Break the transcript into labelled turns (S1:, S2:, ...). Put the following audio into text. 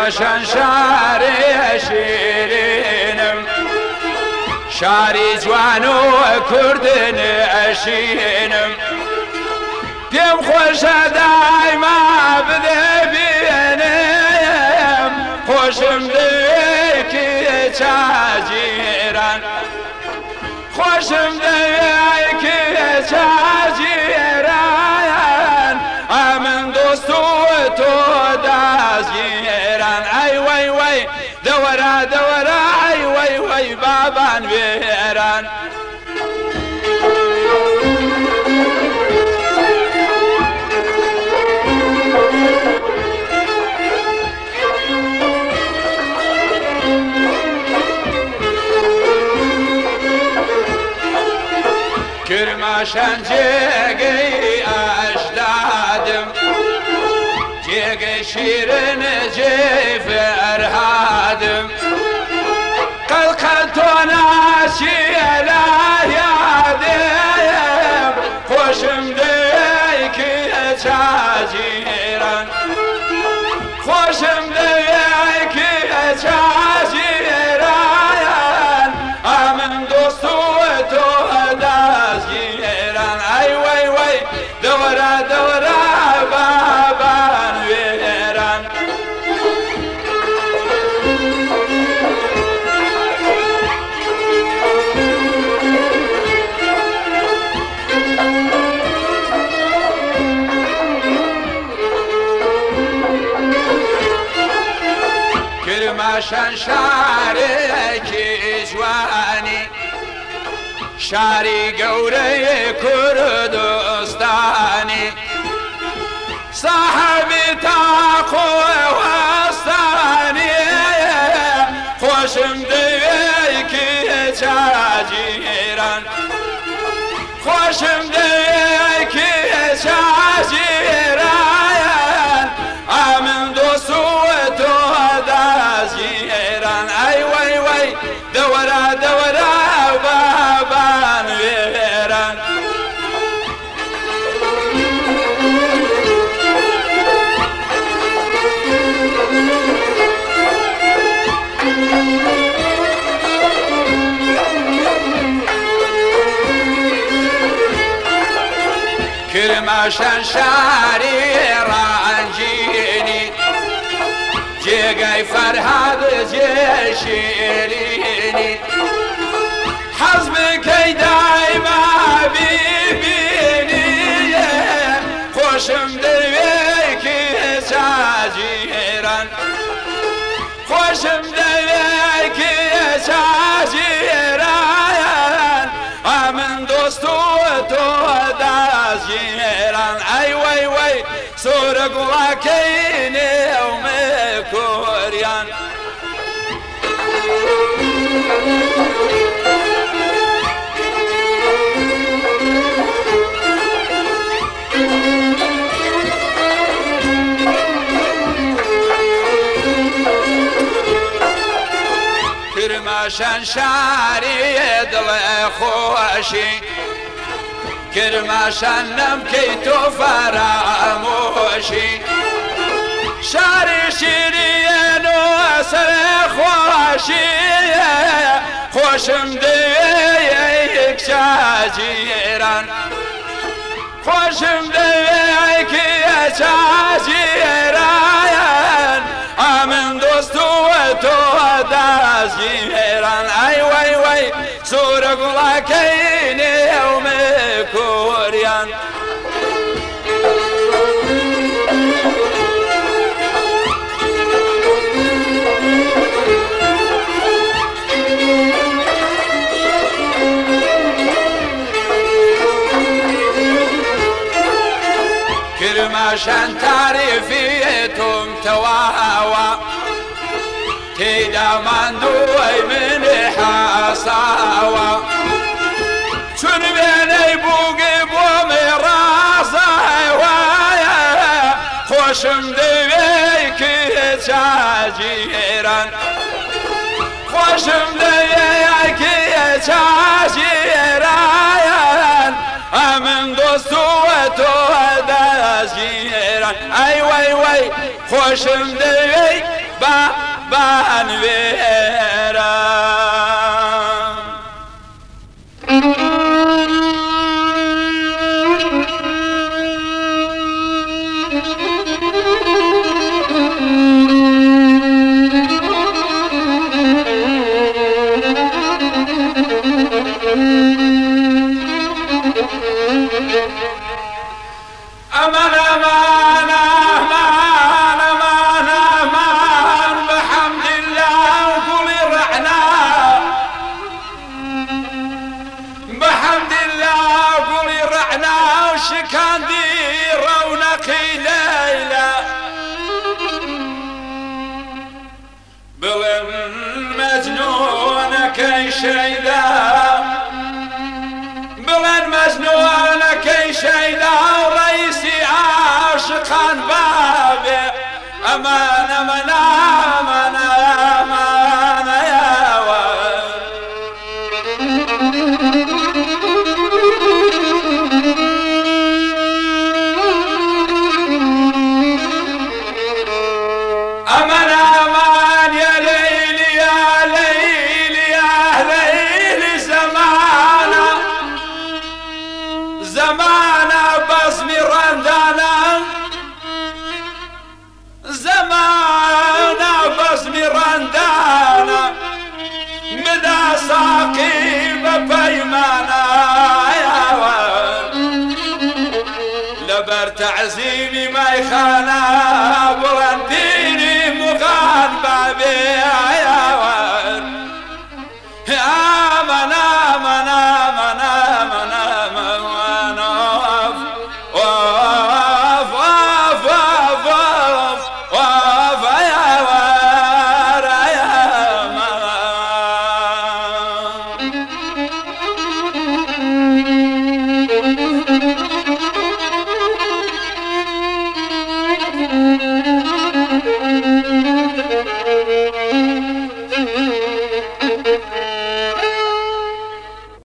S1: کرماشان شاری شیرینم شاری جوان و کردن اشینم پیم خوش دایما بده بینم خوشم دوی که چاجیران خوشم دوی که چاجیران امن دوستو تو دازگیران ای وی وی دورا دورا ای وی وی بابان ویران کرماشان جگی اشدادم جگی شیرن جی فرهادم قلقل تو ناشی الهیادم خوشم دی که چاجیران خوشم دی که چاجیران امن دوستو تو دازگیران ای وی وی دورا دورا بابان ویران کرماشان شارێکی جوانی شاری گەورەی کوردستانی صاحبی تاقۆ وەستانی خۆشم دەوێکی چاجیران خۆشم دەوێکی چاجیران ئامن دۆست و تۆ دازگیران ئەی وەی وەی دەوەرە دەوەرە بابان وێران کرماشان شاری ڕانجینی جێگای فەرهاد جێ شیرینی حەز بکەی دایما بیبینی خۆشم دەوێکی چاجیران خۆشم دەوێکی چاجیران ئەمن دۆست و تۆ دازگیران ئەی وەی وەی سۆرە گوڵاکەی نێومە کۆریان کرماشان شاری دڵێ خۆشی کرماشان نەمکەی تۆ فەرامۆشی شاری شیرین و سەرێ خۆشی خۆشم دەوێیەک چاجیران خۆشم دەوێیەکی چاجیران ئامن دۆست و تۆ دازگیران ئەی وەی وەی سوورە گوڵاکەی نێومە کۆریان کرماشان تاریفی تۆم تەواوە تێیدا ماندووی منی حاساوە چون وێنەی بووگی بۆمی ڕازاوایە خۆشم دەوێکی چاجیران خۆشم دەوێکی چاجیران ئەمن دۆست و تۆ دازگیران ئەی وەی وەی خۆشم دەوێی بابان ويرا أمان أمان أمان أمان أمان بحمد الله وقولي رحنا بحمد الله وقولي رحنا وشكان دي رونقي ليلة بالمجنون كي شيدا بالمجنون كي شيدا عاشقان بابي أمان أمان أمان أمان يا ولد أمان أمان يا ليل يا ليل يا ليل زمانا زمانا بصمي رندانا زمانا بصمي رندانا مدى ساقي بفيمانا يا ولد لبر تعزيمي ما يخانا